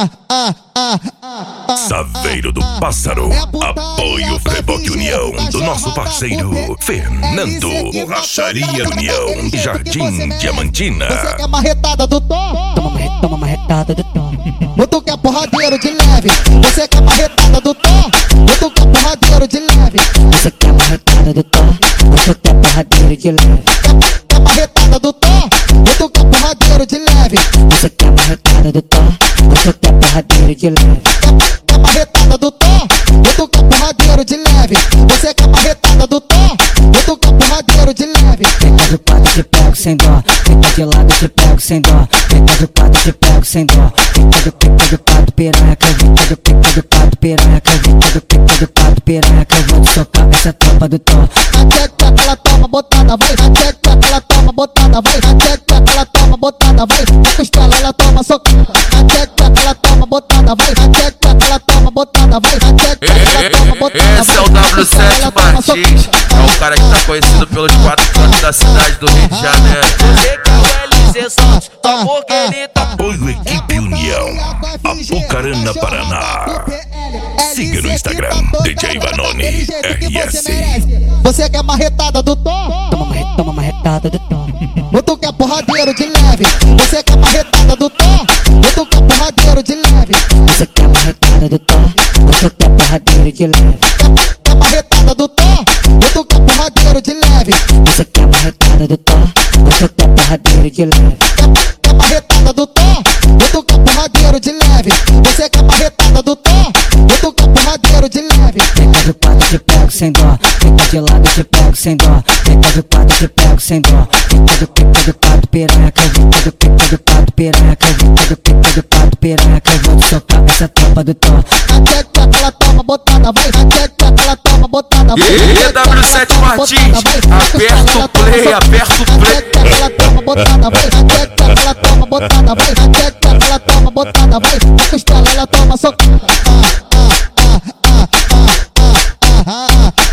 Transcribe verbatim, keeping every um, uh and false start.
ah, ah, ah, ah. Saveiro do Pássaro, apoio Reboque União do nosso parceiro Fernando, Borracharia União, Jardim Diamantina. Você quer marretada do Tom? Toma marretada, toma marretada do Tom. Mutu que é porradeiro de leve. Você quer marretada do Tom? Mutu que é porradeiro de leve. Você quer marretada do Tom? Você quer porradeiro de leve. Quer marretada do Tom? Mutu que é porradeiro de leve. Você quer marretada do Tom? Você quer porradeiro de leve. Quer marretada do Tom? Mutu que é porradeiro de leve. Você quer marretada do Tom? Mutu que é porradeiro de leve. Fica do pato, te pego sem dó. Fica de lado, te pego sem dó. Fica do pato, te pego sem dó. Fica do pica do pato, piranha. Fica do pica do pato, piranha. Fica do pica do pato, piranha. Eu vou te socar essa tropa do Tom. A tcheca ela toma botada, vai. A tcheca ela toma botada, vai. A tcheca ela toma botada, vai. A costela ela toma socada. A tcheca ela toma botada, vai. A tcheca ela toma botada, vai. A tcheca ela toma botada, vai. Esse é o W sete Martins, é o cara que tá conhecido pelos quatro cantos da cidade do Rio de Janeiro. Você que é o L C Santos, só porque ele tá. Apoio Equipe União, Apucarana, Paraná. Siga no Instagram, D J Vanoni R S. Você quer marretada do Tom? Toma marretada, toma marretada do Tom. Mutu que é porradeiro de leve. Você quer marretada do Tom? Mutu que é porradeiro de leve. Você quer marretada do Tom? Você quer porradeiro de leve. Quer marretada do Tom? Mutu que é porradeiro de leve. Você quer marretada do Tom? Você quer porradeiro de leve. Quer marretada do Tom? Mutu que é porradeiro de leve. Você quer marretada do Tom? Mutu que é porradeiro de leve. Fica do pato, te pego sem dó. Fica de lado, te pego sem dó. Fica do pato, te pego sem dó. Fica do pica do pato, piranha. Fica do pica do pato, piranha. Fica do pica do pato, piranha. Eu vou te socar essa tropa do Tom. A tcheca ela toma botada, vai. A tcheca ela toma botada, vai. E W sete Martins, aperta o play, aperta o play. A tcheca ela toma botada, vai. A tcheca ela toma botada, vai. A tcheca ela toma botada, vai. A costela ela toma socada. Ah, ah, ah, ah, ah, ah, ah, ah.